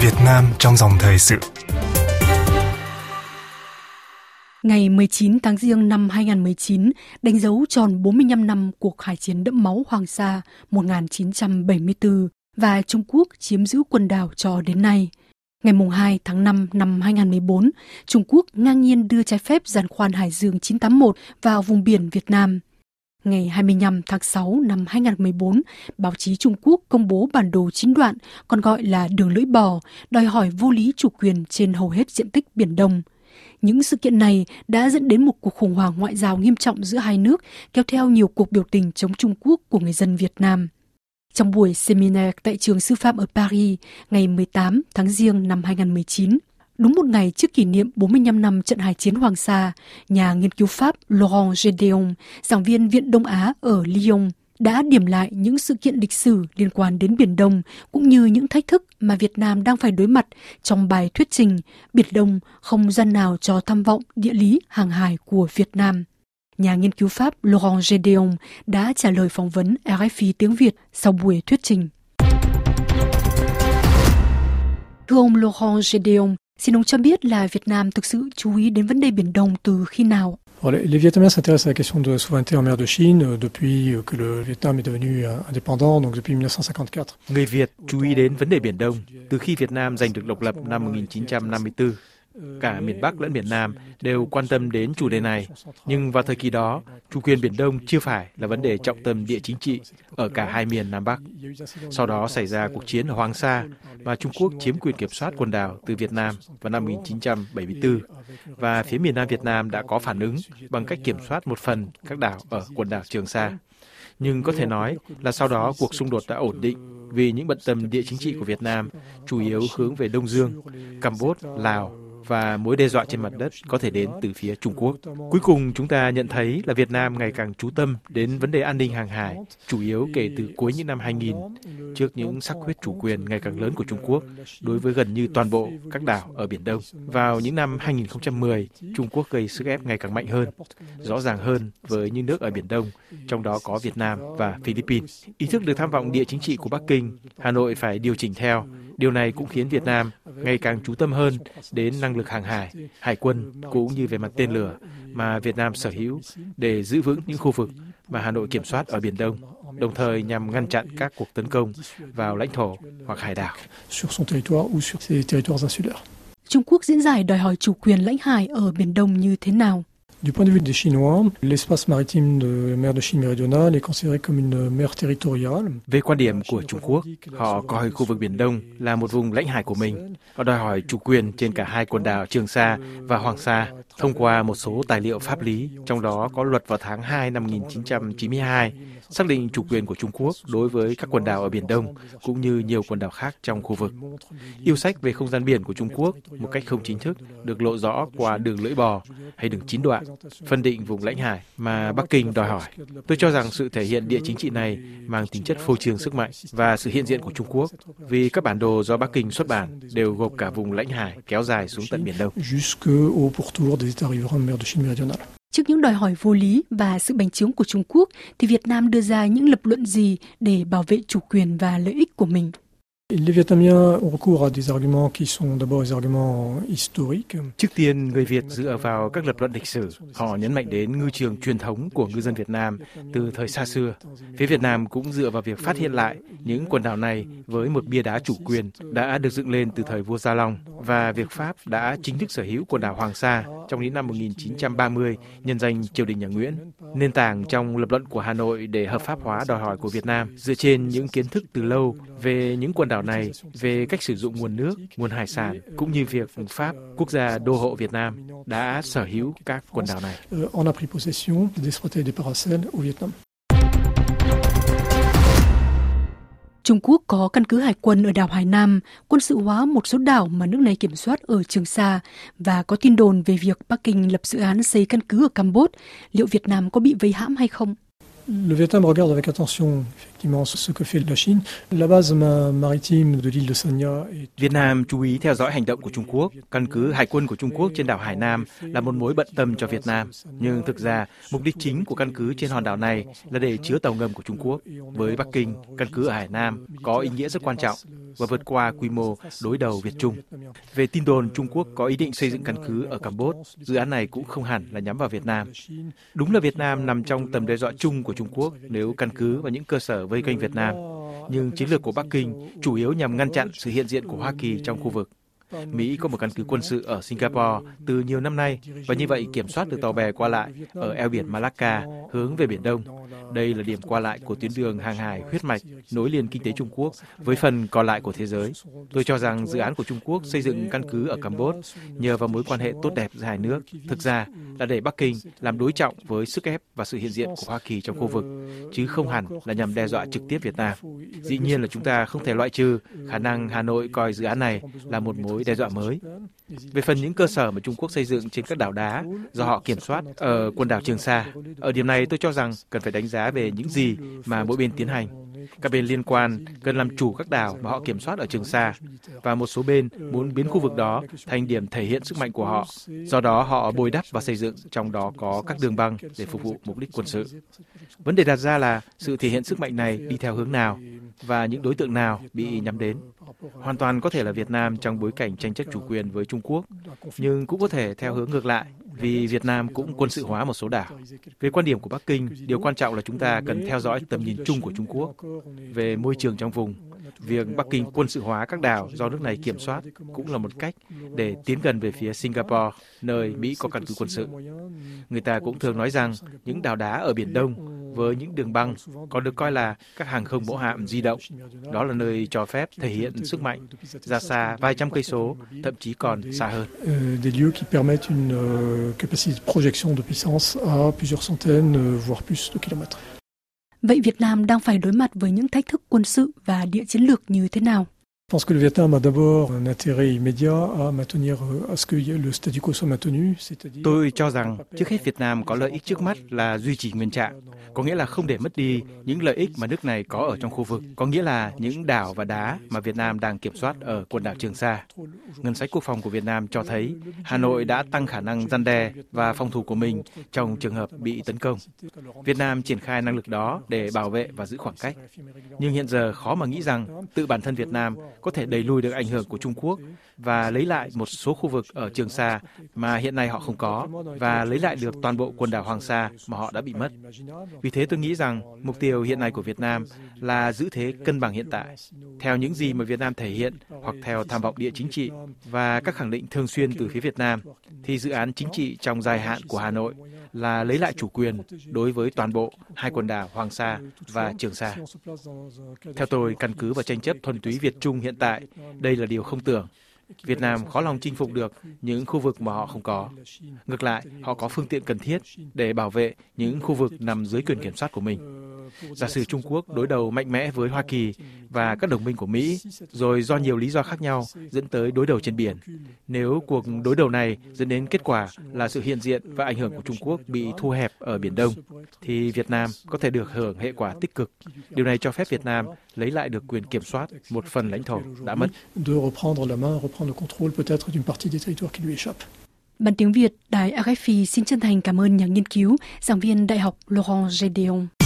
Việt Nam trong dòng thời sự. Ngày 19 tháng Giêng năm 2019 đánh dấu tròn 45 năm cuộc khải chiến đẫm máu Hoàng Sa 1974 và Trung Quốc chiếm giữ quần đảo cho đến nay. Ngày 2 tháng 5 năm 2014, Trung Quốc ngang nhiên đưa trái phép giàn khoan Hải Dương 981 vào vùng biển Việt Nam. Ngày 25 tháng 6 năm 2014, báo chí Trung Quốc công bố bản đồ 9 đoạn, còn gọi là đường lưỡi bò, đòi hỏi vô lý chủ quyền trên hầu hết diện tích Biển Đông. Những sự kiện này đã dẫn đến một cuộc khủng hoảng ngoại giao nghiêm trọng giữa hai nước, kéo theo nhiều cuộc biểu tình chống Trung Quốc của người dân Việt Nam. Trong buổi seminar tại trường sư phạm ở Paris, ngày 18 tháng Giêng năm 2019, đúng một ngày trước kỷ niệm 45 năm trận hải chiến Hoàng Sa, nhà nghiên cứu Pháp Laurent Gedeon, giảng viên Viện Đông Á ở Lyon, đã điểm lại những sự kiện lịch sử liên quan đến Biển Đông cũng như những thách thức mà Việt Nam đang phải đối mặt trong bài thuyết trình Biển Đông không gian nào cho tham vọng địa lý hàng hải của Việt Nam. Nhà nghiên cứu Pháp Laurent Gedeon đã trả lời phỏng vấn RFI tiếng Việt sau buổi thuyết trình. Thưa ông Laurent Gedeon, xin ông cho biết là Việt Nam thực sự chú ý đến vấn đề Biển Đông từ khi nào? Les Vietnamiens s'intéressent à la question de souveraineté en mer de Chine depuis que le Vietnam est devenu indépendant, donc depuis 1954. Người Việt chú ý đến vấn đề Biển Đông từ khi Việt Nam giành được độc lập năm 1954. Cả miền Bắc lẫn miền Nam đều quan tâm đến chủ đề này, nhưng vào thời kỳ đó, chủ quyền Biển Đông chưa phải là vấn đề trọng tâm địa chính trị ở cả hai miền Nam Bắc. Sau đó xảy ra cuộc chiến ở Hoàng Sa, mà Trung Quốc chiếm quyền kiểm soát quần đảo từ Việt Nam vào năm 1974, và phía miền Nam Việt Nam đã có phản ứng bằng cách kiểm soát một phần các đảo ở quần đảo Trường Sa. Nhưng có thể nói là sau đó cuộc xung đột đã ổn định vì những bận tâm địa chính trị của Việt Nam chủ yếu hướng về Đông Dương, Campuchia, Lào, và mối đe dọa trên mặt đất có thể đến từ phía Trung Quốc. Cuối cùng chúng ta nhận thấy là Việt Nam ngày càng chú tâm đến vấn đề an ninh hàng hải, chủ yếu kể từ cuối những năm 2000, trước những xác quyết chủ quyền ngày càng lớn của Trung Quốc đối với gần như toàn bộ các đảo ở Biển Đông. Vào những năm 2010, Trung Quốc gây sức ép ngày càng mạnh hơn, rõ ràng hơn với những nước ở Biển Đông, trong đó có Việt Nam và Philippines. Ý thức được tham vọng địa chính trị của Bắc Kinh, Hà Nội phải điều chỉnh theo. Điều này cũng khiến Việt Nam ngày càng chú tâm hơn đến năng lực hàng hải, hải quân cũng như về mặt tên lửa mà Việt Nam sở hữu để giữ vững những khu vực mà Hà Nội kiểm soát ở Biển Đông, đồng thời nhằm ngăn chặn các cuộc tấn công vào lãnh thổ hoặc hải đảo. Trung Quốc diễn giải đòi hỏi chủ quyền lãnh hải ở Biển Đông như thế nào? Du point de vue des Chinois, l'espace maritime de la mer de Chine méridionale est considéré comme une mer territoriale. Về quan điểm của Trung Quốc, họ coi khu vực Biển Đông là một vùng lãnh hải của mình. Họ đòi hỏi chủ quyền trên cả hai quần đảo Trường Sa và Hoàng Sa thông qua một số tài liệu pháp lý, trong đó có luật vào tháng 2 năm 1992 xác định chủ quyền của Trung Quốc đối với các quần đảo ở Biển Đông cũng như nhiều quần đảo khác trong khu vực. Yêu sách về không gian biển của Trung Quốc một cách không chính thức được lộ rõ qua đường lưỡi bò hay đường 9 đoạn, phân định vùng lãnh hải mà Bắc Kinh đòi hỏi. Tôi cho rằng sự thể hiện địa chính trị này mang tính chất phô trương sức mạnh và sự hiện diện của Trung Quốc, vì các bản đồ do Bắc Kinh xuất bản đều gộp cả vùng lãnh hải kéo dài xuống tận Biển Đông. Trước những đòi hỏi vô lý và sự bành trướng của Trung Quốc, thì Việt Nam đưa ra những lập luận gì để bảo vệ chủ quyền và lợi ích của mình? Les Vietnamiens ont recours à des arguments qui sont d'abord des arguments historiques. Trước tiên, người Việt dựa vào các lập luận lịch sử. Họ nhấn mạnh đến ngư trường truyền thống của ngư dân Việt Nam từ thời xa xưa. Phía Việt Nam cũng dựa vào việc phát hiện lại những quần đảo này với một bia đá chủ quyền đã được dựng lên từ thời vua Gia Long, và việc Pháp đã chính thức sở hữu quần đảo Hoàng Sa trong những năm 1930 nhân danh triều đình nhà Nguyễn. Nền tảng trong lập luận của Hà Nội để hợp pháp hóa đòi hỏi của Việt Nam dựa trên những kiến thức từ lâu về những quần đảo này, về cách sử dụng nguồn nước, nguồn hải sản, cũng như việc Pháp, quốc gia đô hộ Việt Nam, đã sở hữu các quần đảo này. Trung Quốc có căn cứ hải quân ở đảo Hải Nam, quân sự hóa một số đảo mà nước này kiểm soát ở Trường Sa, và có tin đồn về việc Bắc Kinh lập dự án xây căn cứ ở Campuchia. Liệu Việt Nam có bị vây hãm hay không? Le Vietnam regarde avec attention Việt Nam chú ý theo dõi hành động của Trung Quốc. Căn cứ hải quân của Trung Quốc trên đảo Hải Nam là một mối bận tâm cho Việt Nam. Nhưng thực ra, mục đích chính của căn cứ trên hòn đảo này là để chứa tàu ngầm của Trung Quốc. Với Bắc Kinh, căn cứ ở Hải Nam có ý nghĩa rất quan trọng và vượt qua quy mô đối đầu Việt-Trung. Về tin đồn Trung Quốc có ý định xây dựng căn cứ ở Campuchia, dự án này cũng không hẳn là nhắm vào Việt Nam. Đúng là Việt Nam nằm trong tầm đe dọa chung của Trung Quốc nếu căn cứ vào những cơ sở vây quanh Việt Nam. Nhưng chiến lược của Bắc Kinh chủ yếu nhằm ngăn chặn sự hiện diện của Hoa Kỳ trong khu vực. Mỹ có một căn cứ quân sự ở Singapore từ nhiều năm nay và như vậy kiểm soát được tàu bè qua lại ở eo biển Malacca hướng về Biển Đông. Đây là điểm qua lại của tuyến đường hàng hải huyết mạch nối liền kinh tế Trung Quốc với phần còn lại của thế giới. Tôi cho rằng dự án của Trung Quốc xây dựng căn cứ ở Campuchia nhờ vào mối quan hệ tốt đẹp giữa hai nước thực ra là để Bắc Kinh làm đối trọng với sức ép và sự hiện diện của Hoa Kỳ trong khu vực, chứ không hẳn là nhằm đe dọa trực tiếp Việt Nam. Dĩ nhiên là chúng ta không thể loại trừ khả năng Hà Nội coi dự án này là một mối đe dọa mới. Về phần những cơ sở mà Trung Quốc xây dựng trên các đảo đá do họ kiểm soát ở quần đảo Trường Sa, ở điểm này tôi cho rằng cần phải đánh giá về những gì mà mỗi bên tiến hành. Các bên liên quan cần làm chủ các đảo mà họ kiểm soát ở Trường Sa và một số bên muốn biến khu vực đó thành điểm thể hiện sức mạnh của họ. Do đó họ bồi đắp và xây dựng, trong đó có các đường băng để phục vụ mục đích quân sự. Vấn đề đặt ra là sự thể hiện sức mạnh này đi theo hướng nào và những đối tượng nào bị nhắm đến. Hoàn toàn có thể là Việt Nam trong bối cảnh tranh chấp chủ quyền với Trung Quốc, nhưng cũng có thể theo hướng ngược lại, vì Việt Nam cũng quân sự hóa một số đảo. Về quan điểm của Bắc Kinh, điều quan trọng là chúng ta cần theo dõi tầm nhìn chung của Trung Quốc về môi trường trong vùng. Việc Bắc Kinh quân sự hóa các đảo do nước này kiểm soát cũng là một cách để tiến gần về phía Singapore, nơi Mỹ có căn cứ quân sự. Người ta cũng thường nói rằng những đảo đá ở Biển Đông với những đường băng còn được coi là các hàng không mẫu hạm di động. Đó là nơi cho phép thể hiện sức mạnh ra xa vài trăm cây số, thậm chí còn xa hơn. Des lieux qui permettent une capacité de projection de puissance à plusieurs centaines, voire plus de kilomètres. Vậy Việt Nam đang phải đối mặt với những thách thức quân sự và địa chiến lược như thế nào? Je pense que le Vietnam a d'abord un intérêt immédiat à maintenir à ce que le statu quo soit maintenu, c'est-à-dire. Tôi cho rằng trước hết Việt Nam có lợi ích trước mắt là duy trì nguyên trạng, có nghĩa là không để mất đi những lợi ích mà nước này có ở trong khu vực, có nghĩa là những đảo và đá mà Việt Nam đang kiểm soát ở quần đảo Trường Sa. Ngân sách quốc phòng của Việt Nam cho thấy Hà Nội đã tăng khả năng răn đe và phòng thủ của mình trong trường hợp bị tấn công. Việt Nam triển khai năng lực đó để bảo vệ và giữ khoảng cách. Nhưng hiện giờ khó mà nghĩ rằng tự bản thân Việt Nam có thể đẩy lùi được ảnh hưởng của Trung Quốc và lấy lại một số khu vực ở Trường Sa mà hiện nay họ không có, và lấy lại được toàn bộ quần đảo Hoàng Sa mà họ đã bị mất. Vì thế tôi nghĩ rằng mục tiêu hiện nay của Việt Nam là giữ thế cân bằng hiện tại. Theo những gì mà Việt Nam thể hiện hoặc theo tham vọng địa chính trị và các khẳng định thường xuyên từ phía Việt Nam, thì dự án chính trị trong dài hạn của Hà Nội là lấy lại chủ quyền đối với toàn bộ hai quần đảo Hoàng Sa và Trường Sa. Theo tôi, căn cứ vào tranh chấp thuần túy Việt-Trung hiện tại, đây là điều không tưởng. Việt Nam khó lòng chinh phục được những khu vực mà họ không có. Ngược lại, họ có phương tiện cần thiết để bảo vệ những khu vực nằm dưới quyền kiểm soát của mình. Giả sử Trung Quốc đối đầu mạnh mẽ với Hoa Kỳ và các đồng minh của Mỹ, rồi do nhiều lý do khác nhau dẫn tới đối đầu trên biển. Nếu cuộc đối đầu này dẫn đến kết quả là sự hiện diện và ảnh hưởng của Trung Quốc bị thu hẹp ở Biển Đông, thì Việt Nam có thể được hưởng hệ quả tích cực. Điều này cho phép Việt Nam lấy lại được quyền kiểm soát một phần lãnh thổ đã mất. Ban tiếng Việt, Đài RFI xin chân thành cảm ơn nhà nghiên cứu, giảng viên Đại học Laurent Gédéon.